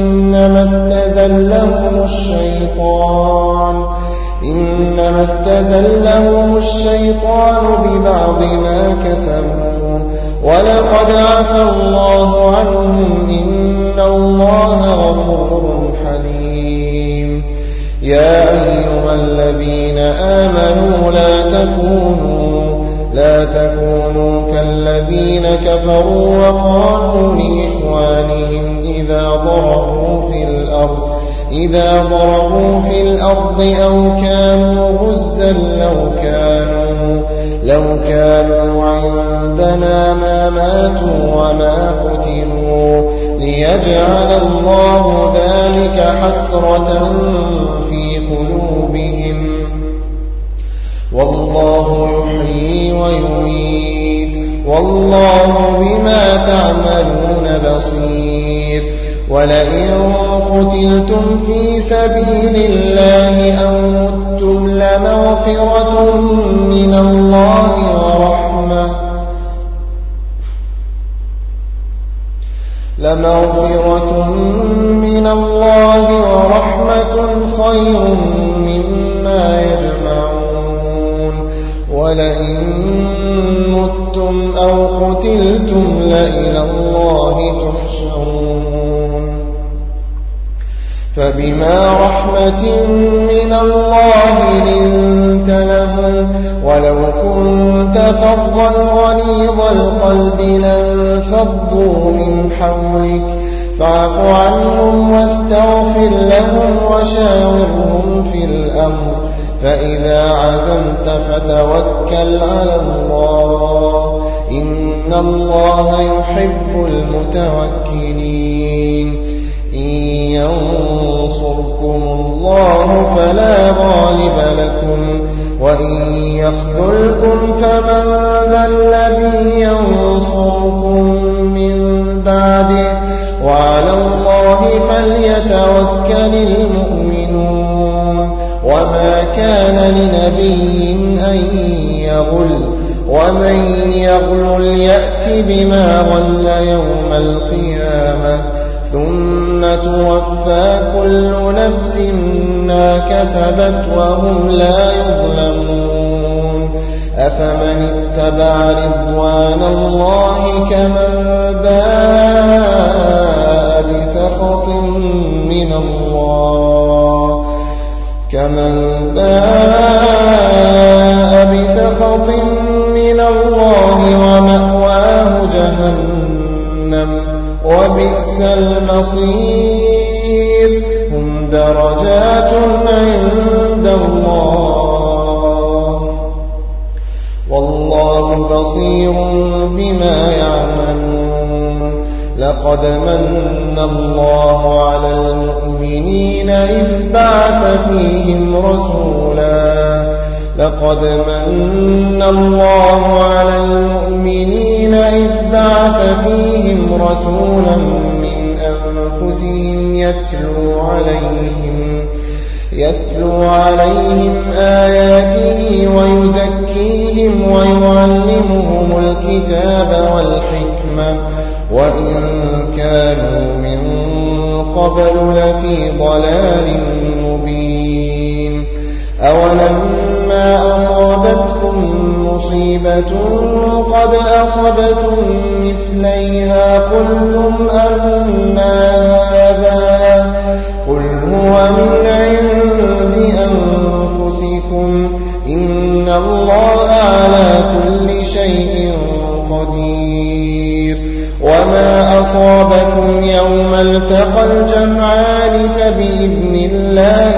إنما استزلهم الشيطان ببعض ما كسبوا ولقد عفى الله عنهم إن الله غفور حليم. يا أيها الذين آمنوا لا تكونوا كالذين كفروا وقالوا لإخوانهم إذا ضربوا في الأرض أو كانوا غزا لو كانوا عندنا ما ماتوا وما قتلوا ليجعل الله ذلك حسرة في قلوبهم والله يحيي ويميت والله بما تعملون بصير. ولئن قتلتم في سبيل الله أو متم لمغفرة من الله ورحمة خير مما يجمعون. ولئن متم أو قتلتم لإلى الله تحشرون. فبما رحمة من الله لنت لهم ولو كنت فظا غليظ القلب لانفضوا من حولك فاعف عنهم واستغفر لهم وشاورهم في الأمر فإذا عزمت فتوكل على الله إن الله يحب المتوكلين. إن ينصركم الله فلا غالب لكم وإن يخذلكم فمن ذا الذي ينصركم من بعده وعلى الله فليتوكل المؤمنون. وما كان لنبي أن يغل ومن يغل يأت بما غل يوم القيامة ثم توفى كل نفس ما كسبت وهم لا يظلمون. أفمن اتبع رضوان الله كمن باء بسخط من الله ومأواه جهنم وبئس المصير. هم درجات عند الله والله بصير بما يعملون. لقد من الله على المؤمنين إذ بعث فيهم رسولا من أنفسهم يتلو عليهم آياته ويزكيهم ويعلمهم الكتاب والحكمة وإن كانوا من قبل لفي ضلال مبين. أولما أصابتكم مصيبة قد أصبتم مثليها قلتم أن هذا قل هو من عند أنفسكم إن الله على كل شيء قدير. وما أصابكم يوم التقى الجمعان فبإذن الله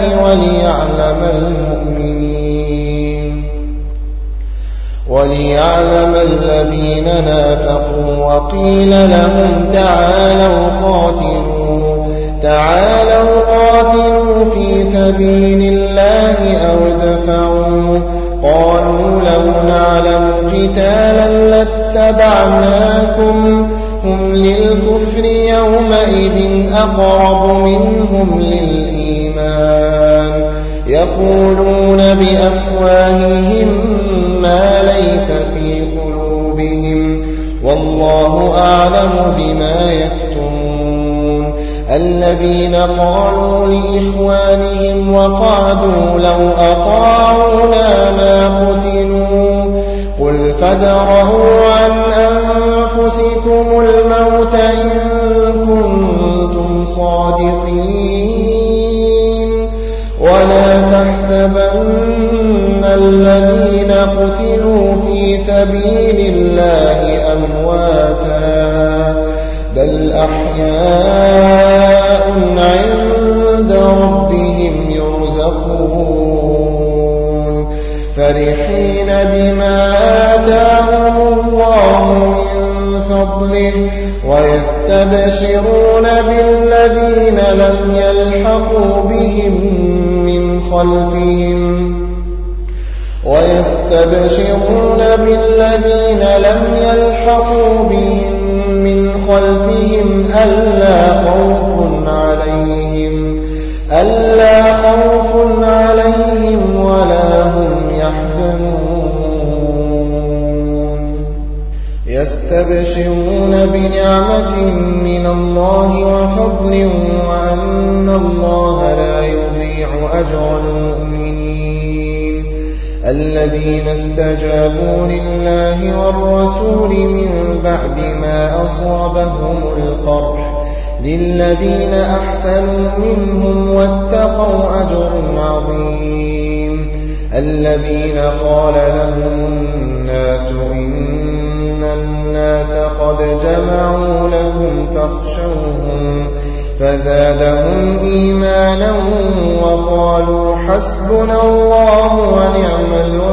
وليعلم الذين نافقوا وقيل لهم تعالوا قاتلوا في سبيل الله أو ادفعوا قالوا لو نعلم قتالا لاتبعناكم هم للكفر يومئذ أقرب منهم للإيمان يقولون بأفواههم ما ليس في قلوبهم والله أعلم بما يكتمون الذين قالوا لإخوانهم وقعدوا لو أطاعونا ما قتلوا قل فادرءوا عن أنفسكم الموت إن كنتم صادقين ولا تحسبن الذين قتلوا في سبيل الله أمواتا بل أحياء عند ربهم يرزقون فرحين بما آتاهم الله من فضله ويستبشرون بالذين لم يلحقوا بهم من خلفهم ألا خوف عليهم ولا هم يحزنون يستبشرون بنعمة من الله وفضل وأن الله لا يضيع أجر المؤمنين الذين استجابوا لله والرسول من بعد ما أصابهم القرح للذين أحسنوا منهم واتقوا أجر عظيم الذين قال لهم الناس إن الناس قد جمعوا لكم فاخشوهم فزادهم إيمانا وقالوا حسبنا الله ونعم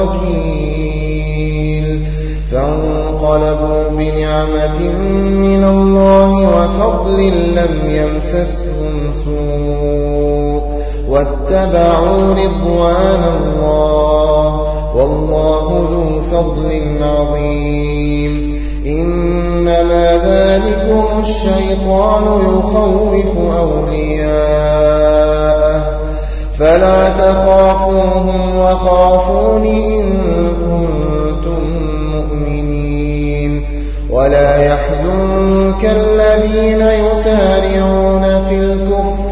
الوكيل فانقلبوا بنعمة من الله وفضل لم يمسسهم سوء واتبعوا رضوان الله والله ذو فضل عظيم إنما ذلكم الشيطان يخوف أولياءه فلا تخافوهم وخافون إن كنتم مؤمنين ولا يحزنك الذين يسارعون في الكفر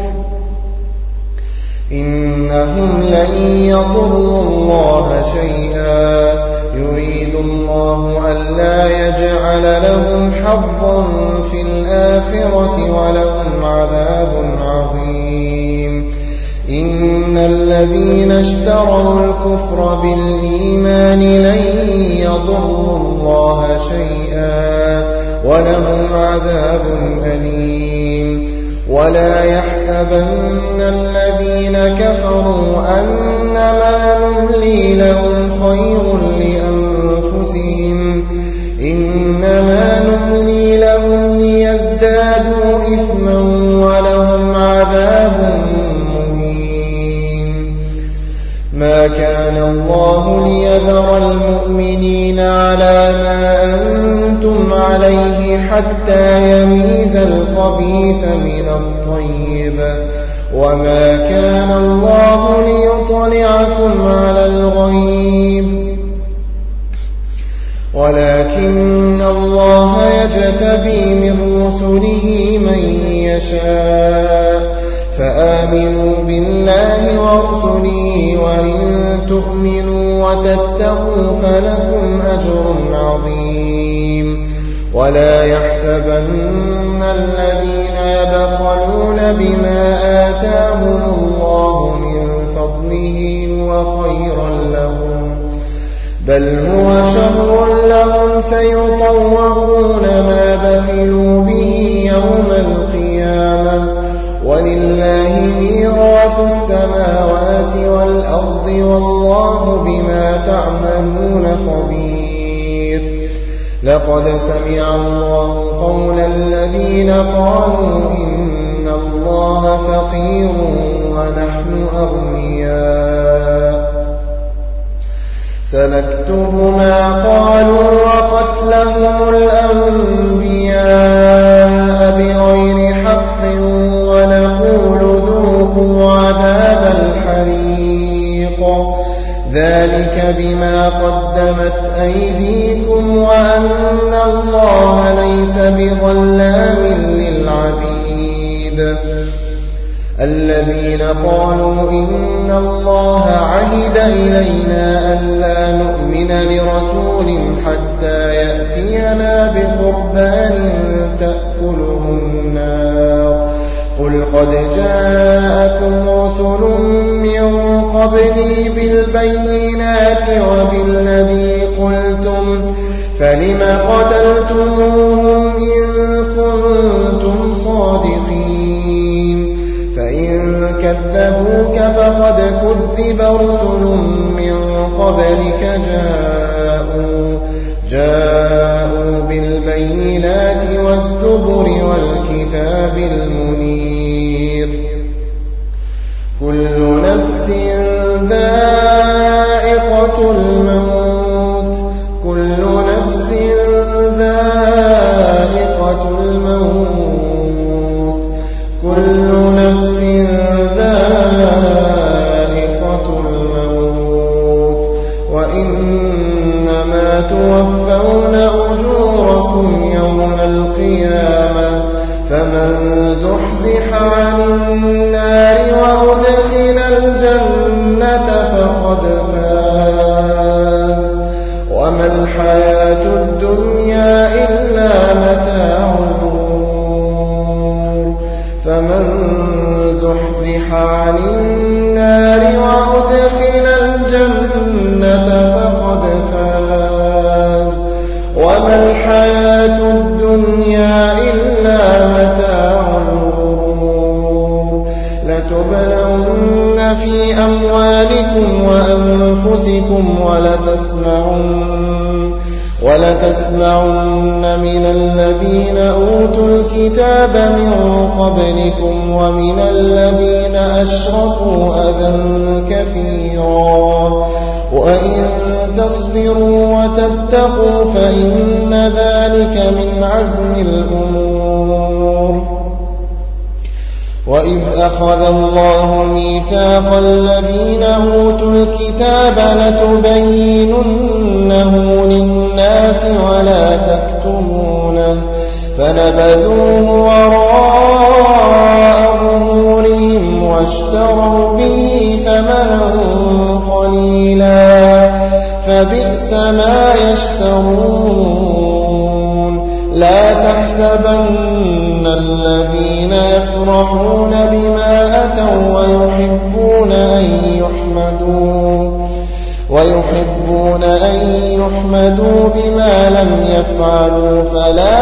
إنهم لن يضروا الله شيئا يريد الله ألا يجعل لهم حظا في الآخرة ولهم عذاب عظيم إن الذين اشتروا الكفر بالإيمان لن يضروا الله شيئا ولهم عذاب أليم ولا يحسبن الذين كفروا أنما نملي لهم خير لأنفسهم إنما نملي لهم ليزدادوا إثما ولهم عذاب مهين ما كان الله ليذر المؤمنين على ما أنتم عليه حتى يميز الخبيث من الطيب وما كان الله ليطلعكم على الغيب ولكن الله يجتبي من رسله من يشاء فآمنوا بالله ورسله وإن تؤمنوا وتتقوا فلكم أجر عظيم ولا يحسبن الذين يبخلون بما آتاهم الله من فضله وخيرا لهم بل هو شر لهم سيطوقون ما بخلوا به يوم القيامة ولله ميراث السماوات والأرض والله بما تعملون خبير لقد سمع الله قول الذين قالوا إن الله فقير ونحن أغنياء سنكتب ما قالوا وقتلهم الأنبياء بغير حق ونقول ذوقوا عذاب الحريق ذلك بما قدمت أيديكم وأن الله ليس بظلام للعبيد الذين قالوا إن الله عهد إلينا ألا نؤمن لرسول حتى يأتينا بقربان تأكله النار قل قد جاءكم رسل من قبلي بالبينات وبالذي قلتم فلم قتلتموهم إن كنتم صادقين فإن كذبوك فقد كذب رسل من قبلك جاءوا بالبينات والزبر والكتاب المنير كل نفس ذائقة الموت كل نفس ذائقة الموت كل نفس ذائقة الموت وإنما توفون أجوركم يوم القيامة فمن زحزح عن النار وأدخل الجنة فقد فاز وما الحياة الدنيا إلا متاع الغرور فمن زحزح عن النار وأدخل الجنة فقد فاز وما الحياة الدنيا إلا متاع الغرور لتبلون في أموالكم وأنفسكم ولتسمعن من الذين أوتوا الكتاب من قبلكم ومن الذين أشركوا أذى كثيرا وإن تصبروا وتتقوا فإن ذلك من عزم الأمور وإذ أخذ الله ميثاق الذين أوتوا الكتاب لتبيننه للناس ولا تكتمونه فنبذوه وراء ظهورهم واشتروا به ثمنا قليلا فبئس ما يشترون لا تحسبن الذين يفرحون بما أتوا ويحبون أن يحمدوا بما لم يفعلوا فلا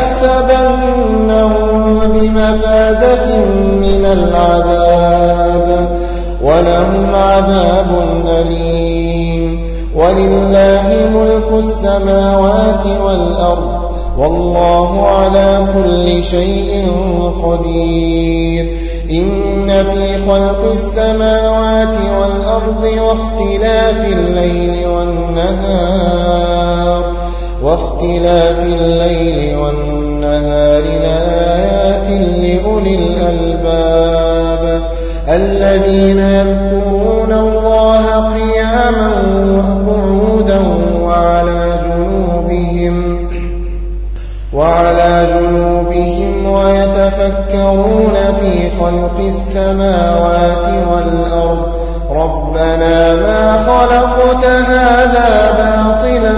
تحسبنهم بمفازة من العذاب ولهم عذاب أليم ولله ملك السماوات والأرض والله على كل شيء قدير إن في خلق السماوات والأرض واختلاف الليل والنهار لآيات لأولي الألباب الذين يذكرون الله قياما وقعودا وعلى جنوبهم ويتفكرون في خلق السماوات والأرض ربنا ما خلقت هذا باطلا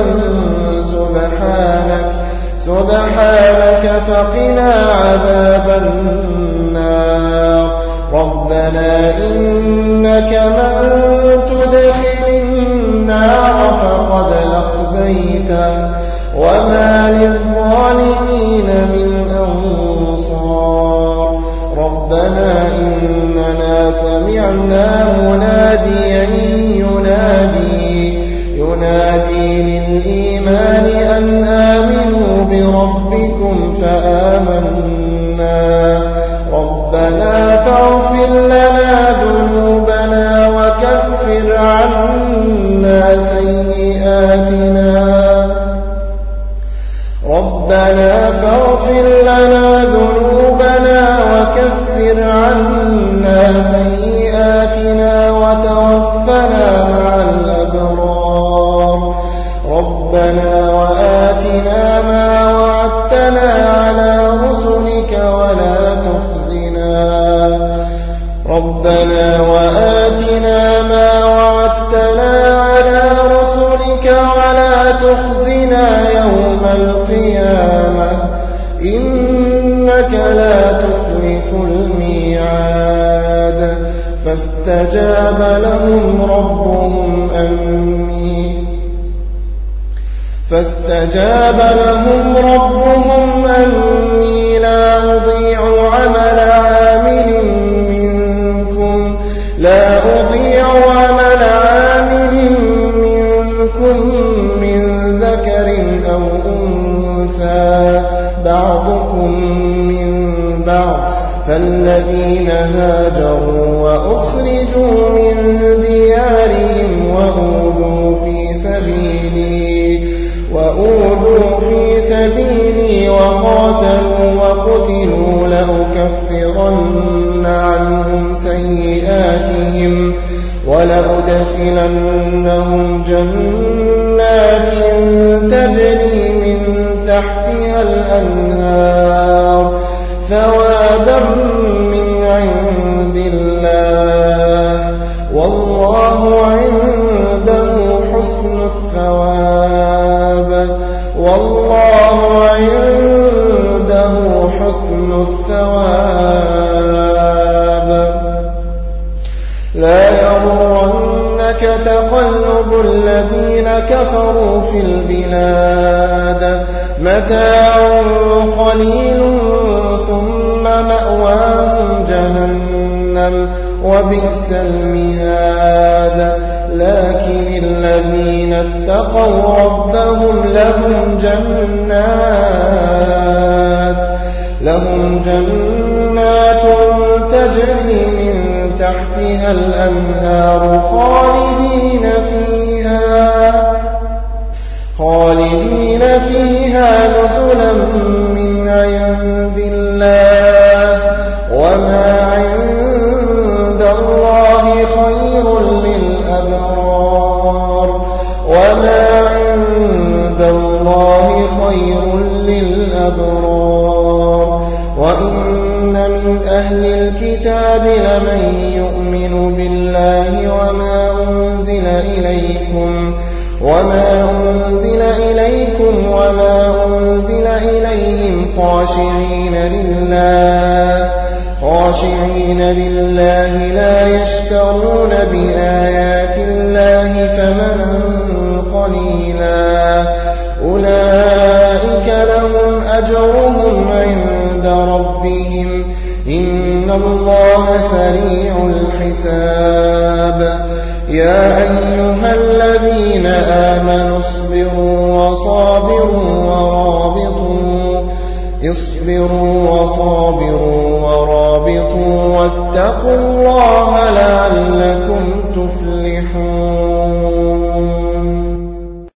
سبحانك فقنا عذاب النار ربنا إنك من تدخل النار فقد أخزيته وما للظالمين من أنصار ربنا إننا سمعنا مناديا ينادي للإيمان أن آمنوا ربكم فآمنا ربنا فاغفر لنا ذنوبنا وكفر عنا سيئاتنا ربنا فاغفر لنا ذنوبنا وكفر عنا سيئاتنا وتوفنا مع الأبرار ربنا وآتنا ما وعدتنا على رسلك ولا تخزنا ربنا وآتنا ما وعدتنا على رسلك ولا تخزنا يوم القيامة إنك لا تخلف الميعاد فاستجاب لهم ربهم أني لا أضيع عمل عامل منكم من ذكر أو أنثى بعضكم من بعض فالذين هاجروا وأخرجوا من ديارهم وأوذوا في سبيلي وقاتلوا وقتلوا لأكفرن عنهم سيئاتهم ولأدخلنهم جنات تجري من تحتها الأنهار ثوابا من عند الله والله عنده حسن الثواب لا يغرنك تقلب الذين كفروا في البلاد متاع قليل ثم مأواهم جهنم وبئس المهاد لكن الذين اتقوا ربهم لهم جنات تجري من تحتها الأنهار خالدين فيها نزلا من عند الله وما عند الله خير للأبرار وإن من أهل الكتاب لمن يؤمن بالله وما أنزل إليكم وما أنزل إليهم خاشعين لله لا يشترون بآيات الله ثمنا قليلا أولئك لهم أجرهم عند ربهم إن الله سريع الحساب يا أيها الذين آمنوا اصبروا وصابروا ورابطوا واتقوا الله لعلكم تفلحون